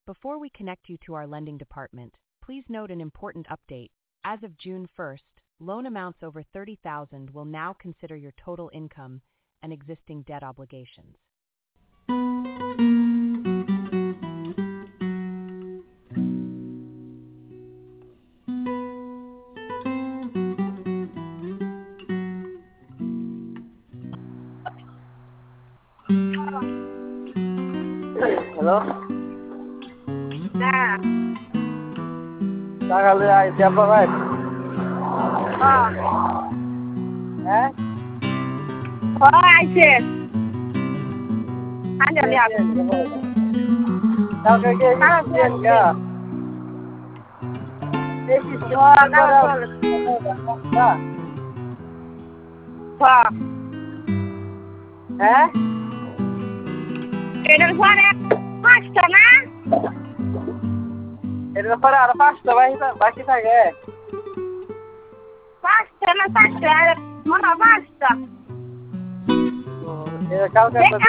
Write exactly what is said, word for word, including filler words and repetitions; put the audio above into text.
Before we connect you to our lending department, please note an important update. As of June first, loan amounts over thirty thousand will now consider your total income and existing debt obligations. Hello? Nah. টাকা লই আইছি আপনার ভাই হ্যাঁ হ্যাঁ হ্যাঁ আইছে আঞ্জলি up কালকে কে দিয়েন গা এই সিস্টেম হ্যাঁ হ্যাঁ এটার পরে পাঁচটা না এর ব্যাপারে আর পাঁচটা বাকি বাকি থাকে পাঁচটা না পাঁচটা মনে হয় পাঁচটা কালকে